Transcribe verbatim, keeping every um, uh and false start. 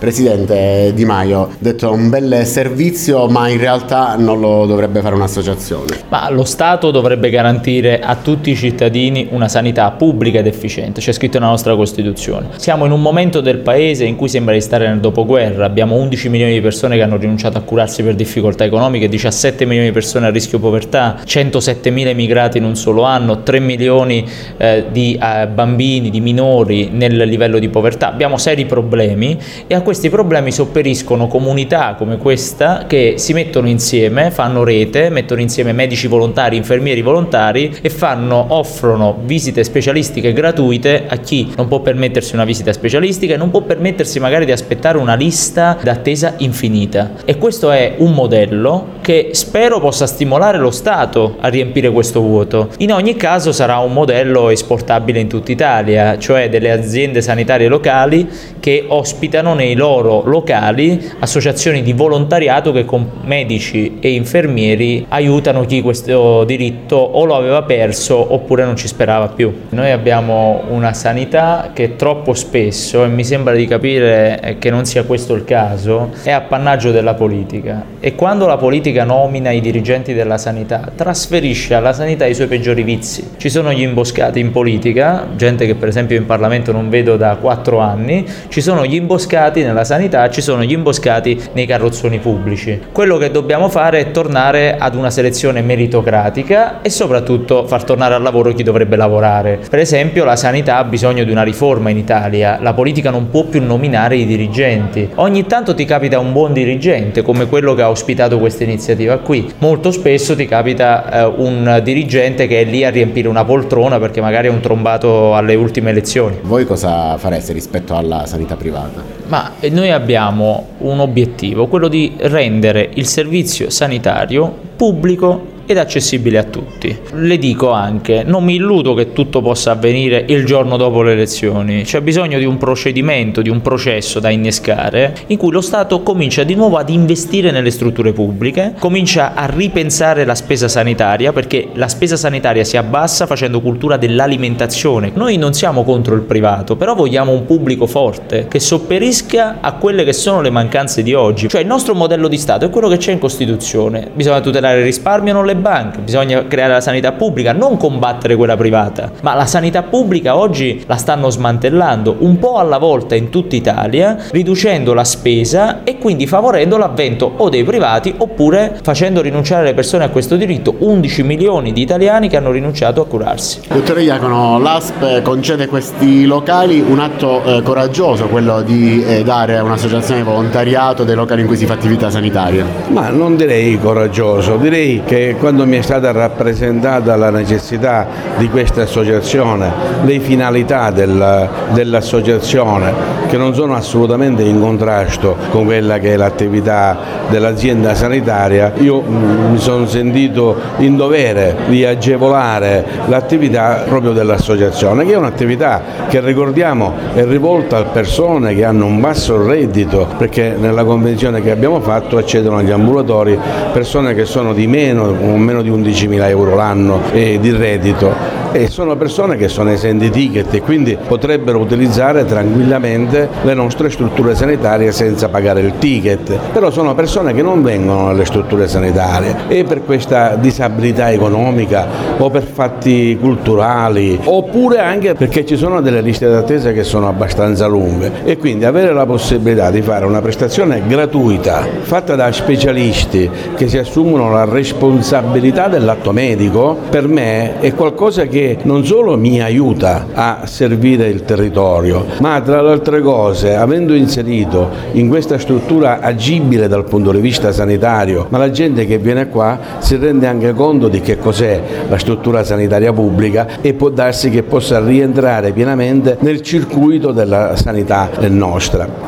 Presidente Di Maio, detto un bel servizio, ma in realtà non lo dovrebbe fare un'associazione. Ma lo Stato dovrebbe garantire a tutti i cittadini una sanità pubblica ed efficiente, c'è scritto nella nostra Costituzione. Siamo in un momento del paese in cui sembra di stare nel dopoguerra, abbiamo undici milioni di persone che hanno rinunciato a curarsi per difficoltà economiche, diciassette milioni di persone a rischio povertà, centosettemila immigrati in un solo anno, tre milioni eh, di eh, bambini, di minori nel livello di povertà. Abbiamo seri problemi e a questi problemi sopperiscono comunità come questa che si mettono insieme, fanno rete, mettono insieme medici volontari, infermieri volontari e fanno, offrono visite specialistiche gratuite a chi non può permettersi una visita specialistica e non può permettersi magari di aspettare una lista d'attesa infinita. E questo è un modello che spero possa stimolare lo Stato a riempire questo vuoto. In ogni caso sarà un modello esportabile in tutta Italia, cioè delle aziende sanitarie locali che ospitano nei loro locali associazioni di volontariato che con medici e infermieri aiutano chi questo diritto o lo aveva perso oppure non ci sperava più. Noi abbiamo una sanità che troppo spesso, e mi sembra di capire che non sia questo il caso, è appannaggio della politica, e quando la politica nomina i dirigenti della sanità trasferisce alla sanità i suoi peggiori vizi. Ci sono gli imboscati in politica, gente che per esempio in Parlamento non vedo da quattro anni, ci sono gli imboscati nella sanità, ci sono gli imboscati nei carrozzoni pubblici. Quello che dobbiamo fare è tornare ad una selezione meritocratica e soprattutto far tornare al lavoro chi dovrebbe lavorare. Per esempio la sanità ha bisogno di una riforma in Italia, la politica non può più nominare i dirigenti. Ogni tanto ti capita un buon dirigente come quello che ha ospitato questa iniziativa qui, molto spesso ti capita eh, un dirigente che è lì a riempire una poltrona perché magari è un trombato alle ultime elezioni. Voi cosa fareste rispetto alla sanità privata? Ma noi abbiamo un obiettivo, quello di rendere il servizio sanitario pubblico ed accessibile a tutti. Le dico anche, non mi illudo che tutto possa avvenire il giorno dopo le elezioni, c'è bisogno di un procedimento, di un processo da innescare in cui lo Stato comincia di nuovo ad investire nelle strutture pubbliche, comincia a ripensare la spesa sanitaria, perché la spesa sanitaria si abbassa facendo cultura dell'alimentazione. Noi non siamo contro il privato, però vogliamo un pubblico forte che sopperisca a quelle che sono le mancanze di oggi. Cioè il nostro modello di Stato è quello che c'è in Costituzione, bisogna tutelare il risparmio, non le banche, bisogna creare la sanità pubblica, non combattere quella privata, ma la sanità pubblica oggi la stanno smantellando un po' alla volta in tutta Italia, riducendo la spesa e quindi favorendo l'avvento o dei privati oppure facendo rinunciare le persone a questo diritto. undici milioni di italiani che hanno rinunciato a curarsi. Dottore Diacono, l'A S P concede questi locali, un atto eh, coraggioso quello di eh, dare a un'associazione di volontariato dei locali in cui si fa attività sanitaria. Ma non direi coraggioso, direi che quando mi è stata rappresentata la necessità di questa associazione, le finalità del, dell'associazione, che non sono assolutamente in contrasto con quella che è l'attività dell'azienda sanitaria, io mi sono sentito in dovere di agevolare l'attività proprio dell'associazione, che è un'attività che, ricordiamo, è rivolta a persone che hanno un basso reddito, perché nella convenzione che abbiamo fatto accedono agli ambulatori persone che sono di meno con meno di undicimila euro l'anno eh, di reddito, e sono persone che sono esenti ticket e quindi potrebbero utilizzare tranquillamente le nostre strutture sanitarie senza pagare il ticket, però sono persone che non vengono alle strutture sanitarie e per questa disabilità economica o per fatti culturali oppure anche perché ci sono delle liste d'attesa che sono abbastanza lunghe, e quindi avere la possibilità di fare una prestazione gratuita fatta da specialisti che si assumono la responsabilità dell'atto medico, per me è qualcosa che non solo mi aiuta a servire il territorio, ma tra le altre cose, avendo inserito in questa struttura agibile dal punto di vista sanitario, ma la gente che viene qua si rende anche conto di che cos'è la struttura sanitaria pubblica e può darsi che possa rientrare pienamente nel circuito della sanità nostra.